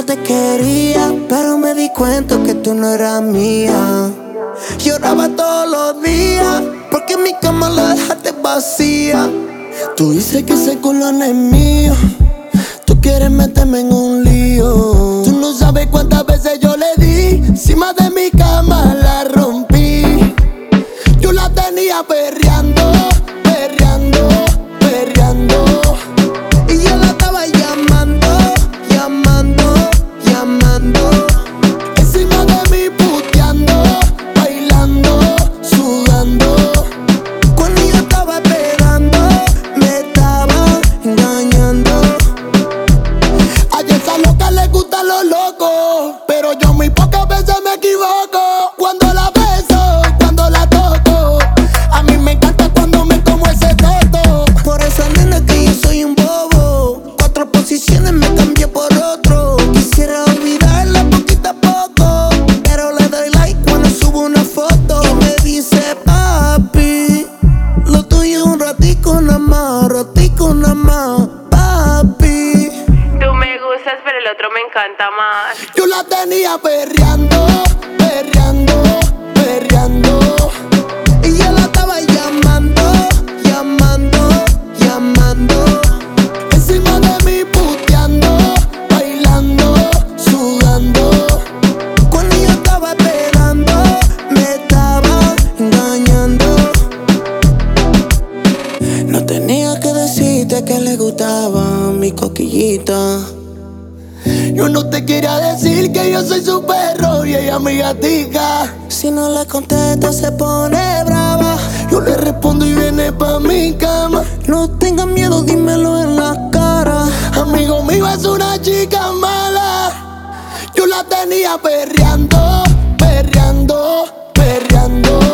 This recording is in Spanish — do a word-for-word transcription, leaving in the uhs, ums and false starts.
te quería, pero me di cuenta que tú no eras mía. Lloraba todos los días, porque mi cama la dejaste vacía. Tú dices que ese culo no es mío, tú quieres meterme en un lío. Tú no sabes cuántas veces yo le di, encima de mi cama la rompí. Yo la tenía perreando, perreando, perreando. Y yo la estaba llamando, llamando, llamando. Encima de mí puteando, bailando, sudando. Cuando yo estaba esperando, me estaba engañando. A esa loca le gustan los locos, pero yo muy pocas veces me equivoco. Cuando la beso, cuando la toco, a mí me encanta cuando me como ese toto. Por esa nena que yo soy un bobo, cuatro posiciones me cambié por otro. Quisiera olvidarla poquito a poco, pero le doy like cuando subo una foto. Y me dice papi, lo tuyo es un ratico nada más, ratico nada más, papi. Tú me gustas, pero el otro me encanta más. Yo la tenía perreando, perreando, perreando. Y yo la estaba llamando, llamando, llamando. Encima de mí puteando, bailando, sudando. Cuando yo estaba esperando, me estaba engañando. No tenía que decirte que le gustaba mi coquillita. Yo no te quería decir que yo soy su perro y ella mi gatica. Si no le contesto se pone brava. Yo le respondo y viene pa' mi cama. No tengas miedo, dímelo en la cara. Amigo mío, es una chica mala. Yo la tenía perreando, perreando, perreando.